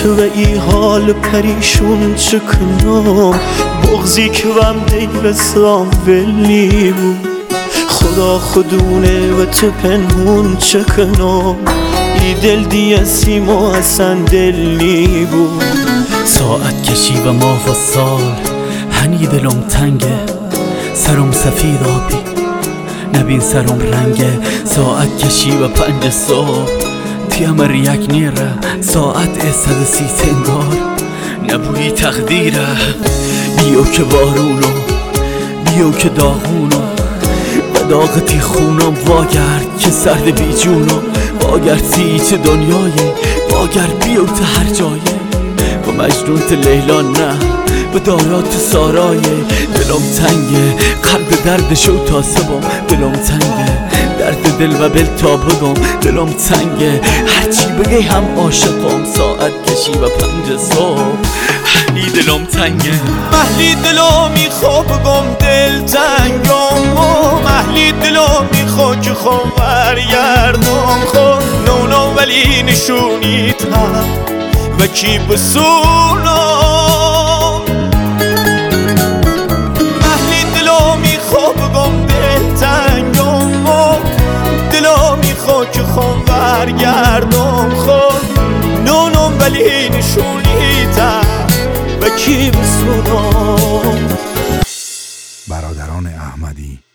تو ای حال پریشون چکنم بغزی که وم دیوستان ولی بود خدا خودونه و تو پنهون چکنم ای دل دیه سیما اصلا دلی بود ساعت کشی و ماه و سال هنی دلم تنگه سرم سفید آبی نبین سرم رنگه ساعت کشی و 5 صبح تیمر یک نیره ساعت 130 انگار نبوی تقدیره بیو که بارونو بیو که داغونو و داغتی خونم واگرد که سرد بی جونو واگرد سیچ دنیای واگرد بیو تا هر جایه و مجنون تا لیلا نه و دارات سارای دلم تنگه قلب دردشو تا سبام دلم تنگه درد دل و بل تا بگم دلم تنگه هرچی بگی هم عاشقم ساعت کشی و 5 صبح هنی دلم تنگه محلی دلو میخوا بگم دل تنگم محلی دلو میخوا که خون برگردم خون نونو ولی نشونیت هم و کی بسونم محلی دلو میخوا بگم دل تنگم دلو میخوا که خون برگردم خون نونو ولی نشونیت هم و کی بسونم. برادران احمدی